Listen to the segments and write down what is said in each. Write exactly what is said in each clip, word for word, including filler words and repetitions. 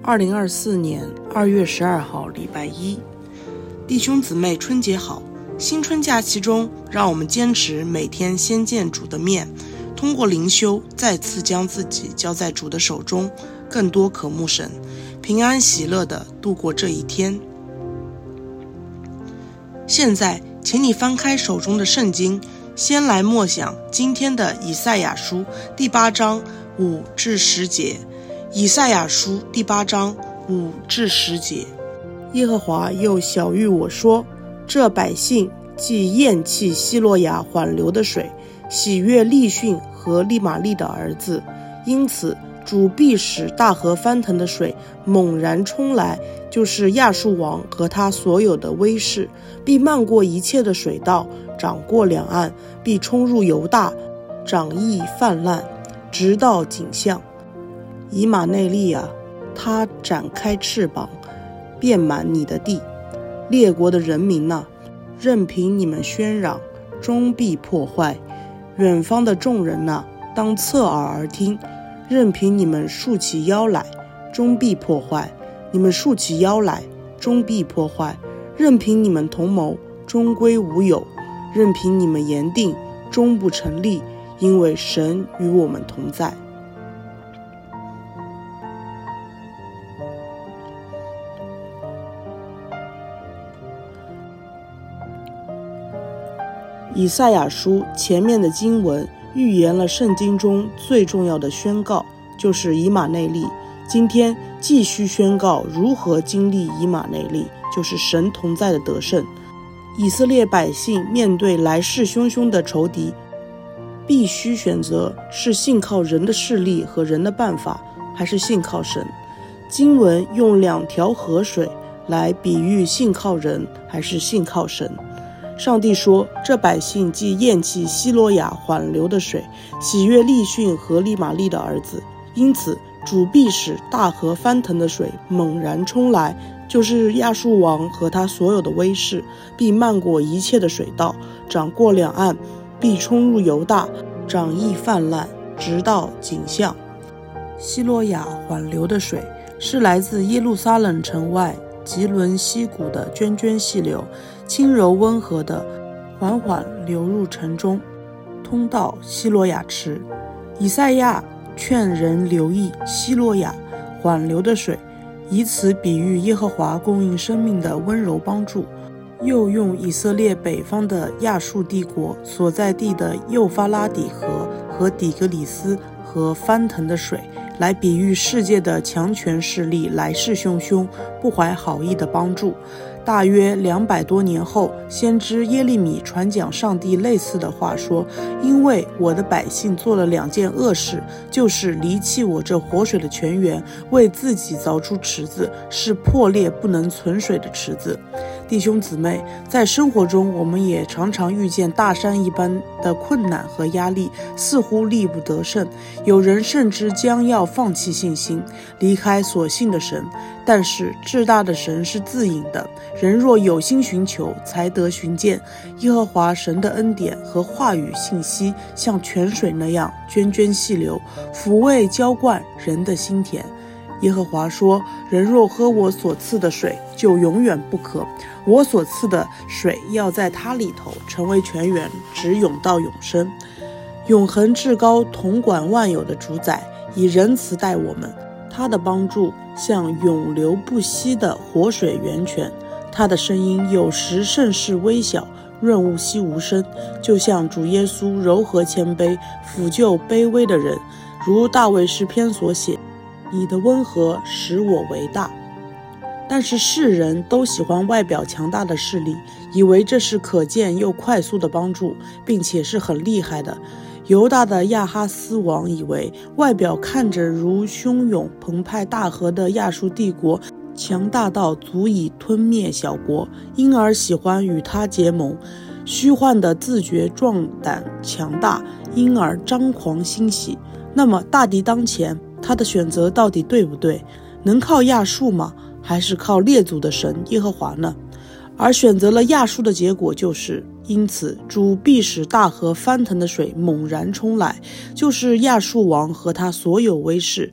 二零二四年二月十二号礼拜一，弟兄姊妹春节好！新春假期中，让我们坚持每天先见主的面，通过灵修再次将自己交在主的手中，更多渴慕神，平安喜乐地度过这一天。现在请你翻开手中的圣经，先来默想今天的以赛亚书第八章五至十节。以赛亚书第八章五至十节，耶和华又晓谕我说：这百姓既厌弃希罗亚缓流的水，喜悦利逊和利玛利的儿子，因此主必使大河翻腾的水猛然冲来，就是亚述王和他所有的威势，必漫过一切的水道，涨过两岸，必冲入犹大，涨溢泛滥，直到景象。以马内利啊，他展开翅膀，遍满你的地。列国的人民啊，任凭你们喧嚷，终必破坏。远方的众人啊，当侧耳而听，任凭你们竖起腰来，终必破坏。你们竖起腰来，终必破坏。任凭你们同谋，终归无有。任凭你们言定，终不成立，因为神与我们同在。以赛亚书前面的经文预言了圣经中最重要的宣告，就是以马内利。今天继续宣告如何经历以马内利，就是神同在的得胜。以色列百姓面对来势汹汹的仇敌，必须选择是信靠人的势力和人的办法，还是信靠神。经文用两条河水来比喻信靠人还是信靠神。上帝说：这百姓既厌弃希罗亚缓流的水，喜悦利逊和利玛利的儿子，因此主必使大河翻腾的水猛然冲来，就是亚述王和他所有的威势，必漫过一切的水道，涨过两岸，必冲入犹大，涨溢泛滥，直到景象。希罗亚缓流的水是来自耶路撒冷城外吉伦溪谷的涓涓细流，轻柔温和的缓缓流入城中，通到希罗亚池。以赛亚劝人留意希罗亚缓流的水，以此比喻耶和华供应生命的温柔帮助，又用以色列北方的亚述帝国所在地的幼发拉底河和底格里斯和翻腾的水来比喻世界的强权势力来势汹汹，不怀好意的帮助。大约两百多年后，先知耶利米传讲上帝类似的话说：因为我的百姓做了两件恶事，就是离弃我这活水的泉源，为自己凿出池子，是破裂不能存水的池子。弟兄姊妹，在生活中我们也常常遇见大山一般的困难和压力，似乎力不得胜，有人甚至将要放弃信心，离开所信的神。但是至大的神是自隐的，人若有心寻求，才得寻见。耶和华神的恩典和话语信息像泉水那样涓涓细流，抚慰浇灌人的心田。耶和华说：人若喝我所赐的水，就永远不渴。我所赐的水要在它里头成为泉源，直涌到永生。永恒至高统管万有的主宰，以仁慈待我们，他的帮助像永流不息的活水源泉，他的声音有时甚是微小，润物细无声，就像主耶稣柔和谦卑，抚救卑微的人，如大卫诗篇所写：你的温和使我为大。但是世人都喜欢外表强大的势力，以为这是可见又快速的帮助，并且是很厉害的。犹大的亚哈斯王以为外表看着如汹涌澎湃大河的亚述帝国强大到足以吞灭小国，因而喜欢与他结盟。虚幻的自觉壮胆强大，因而张狂欣喜。那么大敌当前，他的选择到底对不对？能靠亚述吗？还是靠列祖的神耶和华呢？而选择了亚述的结果就是，因此主必使大河翻腾的水猛然冲来，就是亚述王和他所有威势，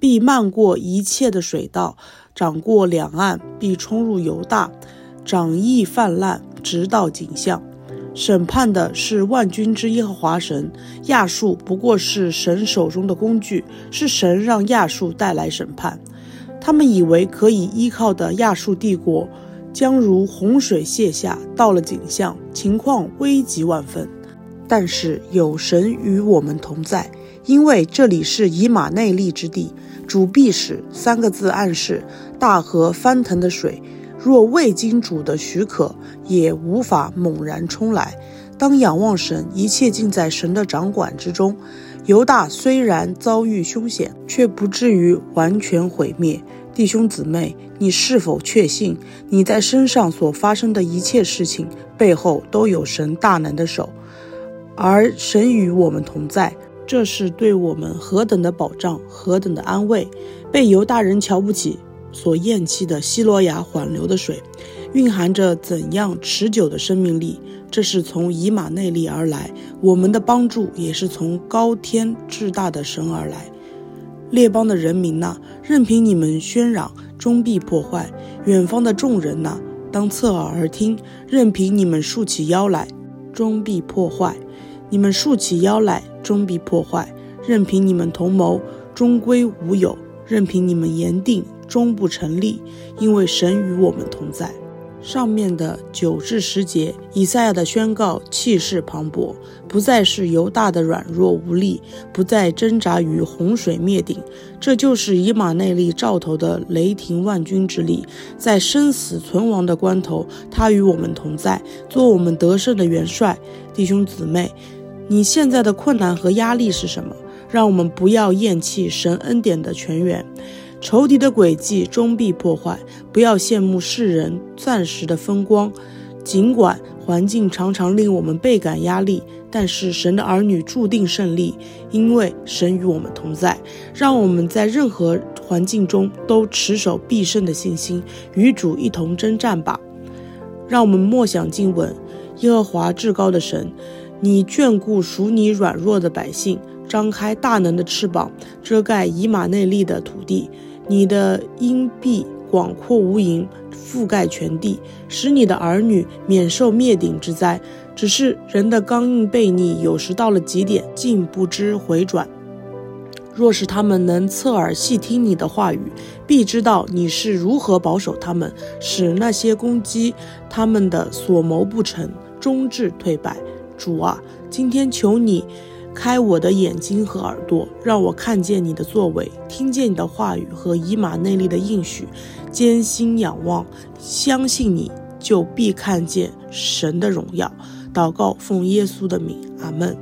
必漫过一切的水道，涨过两岸，必冲入犹大，涨溢泛滥，直到景象。审判的是万军之耶和华神，亚述不过是神手中的工具，是神让亚述带来审判。他们以为可以依靠的亚述帝国，将如洪水泻下，到了景象，情况危急万分。但是有神与我们同在，因为这里是以马内利之地，主必使三个字暗示大河翻腾的水，若未经主的许可，也无法猛然冲来。当仰望神，一切尽在神的掌管之中。犹大虽然遭遇凶险，却不至于完全毁灭。弟兄姊妹，你是否确信你在身上所发生的一切事情背后都有神大能的手，而神与我们同在？这是对我们何等的保障，何等的安慰。被犹大人瞧不起所厌弃的希罗亚缓流的水，蕴含着怎样持久的生命力。这是从以马内利而来，我们的帮助也是从高天至大的神而来。列邦的人民哪，任凭你们喧嚷，终必破坏；远方的众人哪，当侧耳而听，任凭你们竖起腰来，终必破坏。你们竖起腰来，终必破坏；任凭你们同谋，终归无有；任凭你们言定，终不成立，因为神与我们同在。上面的九至十节，以赛亚的宣告气势磅礴，不再是犹大的软弱无力，不再挣扎于洪水灭顶。这就是以马内利兆头的雷霆万军之力，在生死存亡的关头，他与我们同在，做我们得胜的元帅。弟兄姊妹，你现在的困难和压力是什么？让我们不要厌弃神恩典的泉源。仇敌的诡计终必破坏，不要羡慕世人暂时的风光。尽管环境常常令我们倍感压力，但是神的儿女注定胜利，因为神与我们同在。让我们在任何环境中都持守必胜的信心，与主一同征战吧。让我们默想经文：耶和华至高的神，你眷顾属你软弱的百姓，张开大能的翅膀，遮盖以马内利的土地。你的荫庇广阔无垠，覆盖全地，使你的儿女免受灭顶之灾。只是人的刚硬悖逆，有时到了极点，竟不知回转。若是他们能侧耳细听你的话语，必知道你是如何保守他们，使那些攻击他们的所谋不成，终至退败。主啊，今天求你开我的眼睛和耳朵，让我看见你的作为，听见你的话语和以马内利的应许。艰辛仰望，相信你，就必看见神的荣耀。祷告奉耶稣的名，阿们。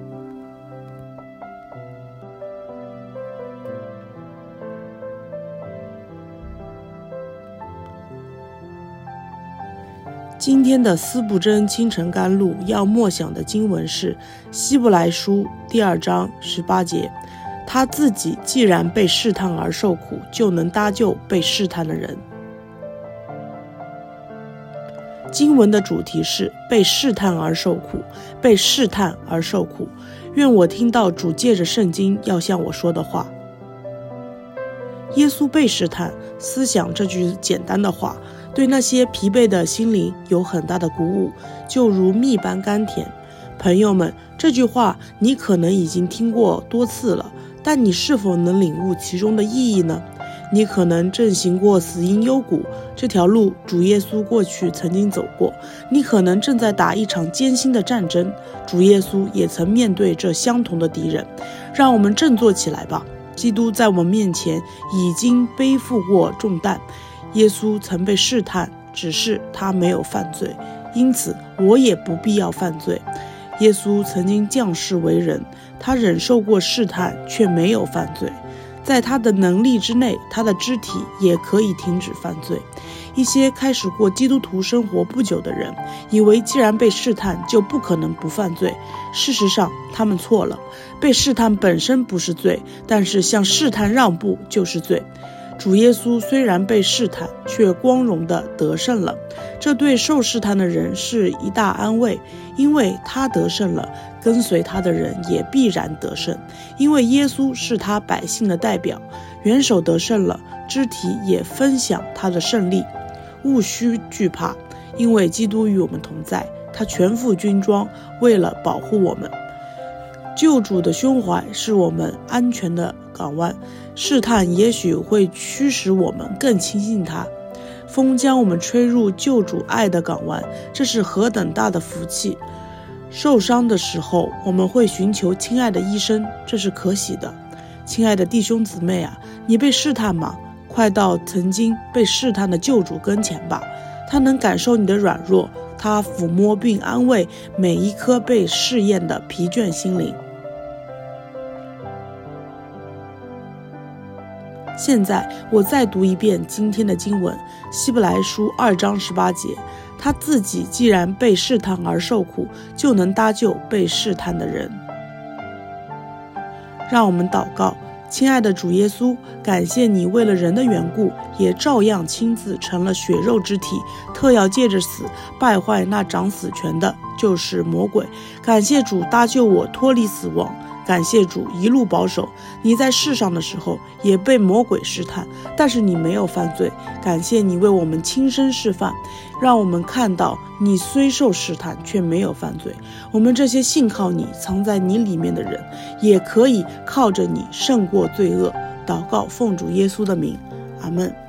今天的司布真清晨甘露要默想的经文是希伯来书第二章十八节，他自己既然被试探而受苦，就能搭救被试探的人。经文的主题是被试探而受苦，被试探而受苦。愿我听到主借着圣经要向我说的话。耶稣被试探，思想这句简单的话，对那些疲惫的心灵有很大的鼓舞，就如蜜般甘甜。朋友们，这句话你可能已经听过多次了，但你是否能领悟其中的意义呢？你可能正行过死荫幽谷，这条路主耶稣过去曾经走过。你可能正在打一场艰辛的战争，主耶稣也曾面对这相同的敌人。让我们振作起来吧，基督在我们面前已经背负过重担。耶稣曾被试探，只是他没有犯罪，因此我也不必要犯罪。耶稣曾经降世为人，他忍受过试探，却没有犯罪。在他的能力之内，他的肢体也可以停止犯罪。一些开始过基督徒生活不久的人，以为既然被试探，就不可能不犯罪。事实上，他们错了。被试探本身不是罪，但是向试探让步就是罪。主耶稣虽然被试探，却光荣地得胜了。这对受试探的人是一大安慰，因为他得胜了，跟随他的人也必然得胜，因为耶稣是他百姓的代表。 元首得胜了，肢体也分享他的胜利。勿需惧怕，因为基督与我们同在，他全副军装，为了保护我们。救主的胸怀是我们安全的港湾，试探也许会驱使我们更亲近他。风将我们吹入救主爱的港湾，这是何等大的福气。受伤的时候，我们会寻求亲爱的医生，这是可喜的。亲爱的弟兄姊妹啊，你被试探吗？快到曾经被试探的救主跟前吧，他能感受你的软弱，他抚摸并安慰每一颗被试验的疲倦心灵。现在我再读一遍今天的经文，希伯来书二章十八节，他自己既然被试探而受苦，就能搭救被试探的人。让我们祷告。亲爱的主耶稣，感谢你为了人的缘故，也照样亲自成了血肉之体，特要借着死败坏那掌死权的，就是魔鬼。感谢主搭救我脱离死亡，感谢主一路保守。你在世上的时候也被魔鬼试探，但是你没有犯罪。感谢你为我们亲身示范，让我们看到你虽受试探却没有犯罪。我们这些信靠你藏在你里面的人，也可以靠着你胜过罪恶。祷告奉主耶稣的名，阿们。